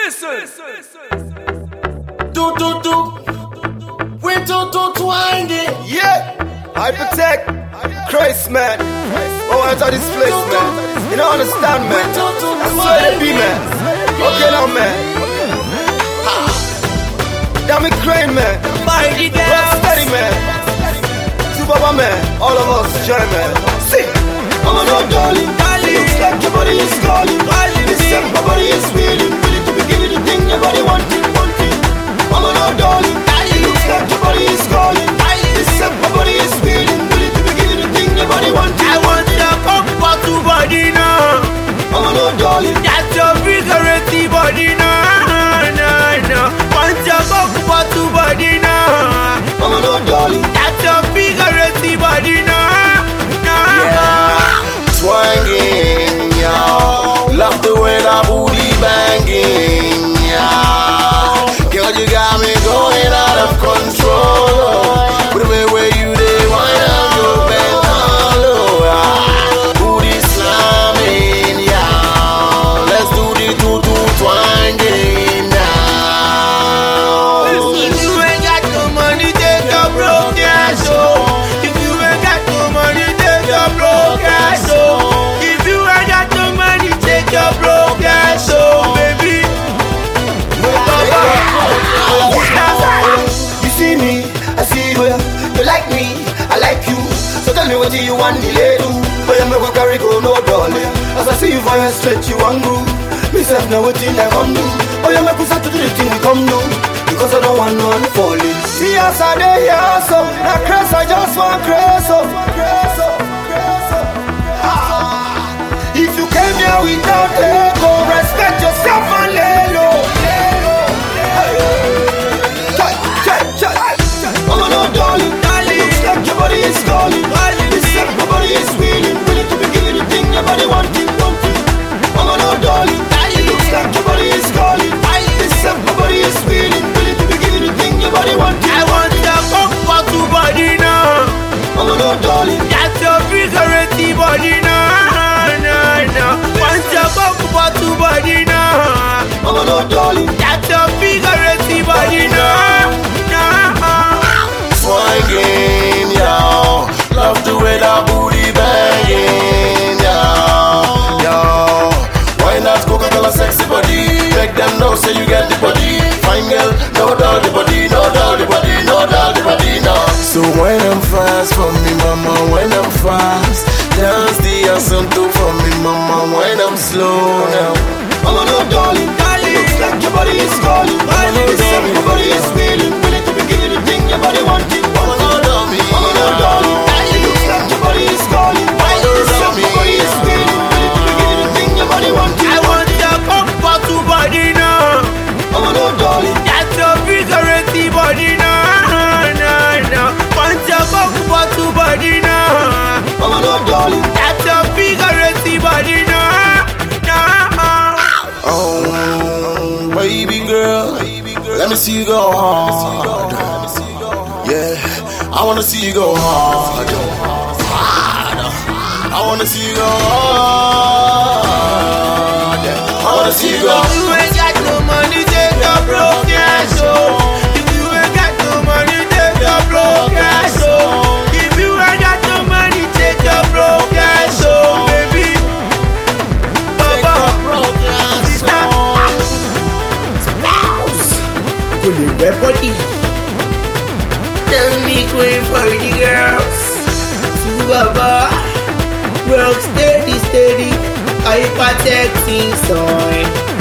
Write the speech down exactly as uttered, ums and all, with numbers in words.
listen. Do do do. We do do twingy. Yeah. Hypertech. Christ, man. Oh, I thought this place, man. You don't understand, man. That's how it be, man. Okay, now, man. Damn it, Crane, man. Rocksteady, man. Super man. All of us, join, man. Sing. I'm a no darling, darling. Looks like your body is calling. This step, my body is feeling. Willing to be giving the thing your body wanting, wanting. I'm a no darling, darling. Looks like your body is calling. This step, my body is feeling. Willing to be giving the thing your body wanting. I want your comfort to body now. I'm a no darling. That's your vigorous body now. No, no. Want your comfort to body now. I'm a no darling. That's your vigorous body now. No. Swanging, yo. Love the way that booty banging, yo. Girl, you got me going out of control. With the way where you did, why not go bend down low? Yeah. Booty slamming, yo. Let's do the do-do twanging now. If you ain't got no money, take your broke ass home. If you ain't got no money, take your broke ass home. If you ain't got no money, take your broke ass home, baby. You see me, I see you. You like me, I like you. So tell me what do you want me to do? But I'm not carry go no darling. As I see you for your stretch, you want go. Me self know what thing I come do. Oh yeah, me push out to do the thing we come do. Because I don't want no one falling. See us are there, yeah, so that crazy, I just want crazy, crazy, crazy. Ah. If you came here without ego, respect yourself and lay low. I'm a no darling, darling. Looks like your body is calling. This step, my body is feeling. Willing to be giving the thing your body wanting, wanting. I'm a no darling, darling. Looks like your body is calling. This step, my body is feeling. Willing to be giving the thing your body wanting. I want your comfort to body now. I'm a no darling. That's your vigorous body now. No, no. Want your comfort to body now. I'm a no darling. That's your vigorous body now. No. Swinging, yo. Love the way that booty banging, yo. Yo. Why not Coca-Cola sexy body? Make them know say you get the body. Fine girl, no doubt the body, no doubt the body, no doubt the body, no. So when I'm fast for me, mama, when I'm fast, dance the asunto for me, mama, when I'm slow now. I'm a no darling, darling. Looks like your body is calling. I'm a no darling, your body is feeling. Willing to be giving the thing your body wanting. I'm a no darling, I'm a no darling. It looks like your body is calling. I'm a no darling, your body is feeling. Willing to be giving the thing your body wanting. I want your comfort to body now. I'm a no darling. That's your vigorous body now. No, no. Want your comfort to body now. I'm a no darling. That's your vigorous body now. No. Oh, baby girl, let me see you go hard. Yeah, I wanna see you go hard. Hard. I wanna see you go hard. Yeah. I wanna see you go. If you ain't got no money, take your broke ass home. If you ain't got no money, take your broke ass home. If you ain't got no money, take your broke ass home, baby. Baba, broke ass home. Could you wear body? Tell me, queen for the girls. To Baba, work steady, steady. Hypertech thing, son.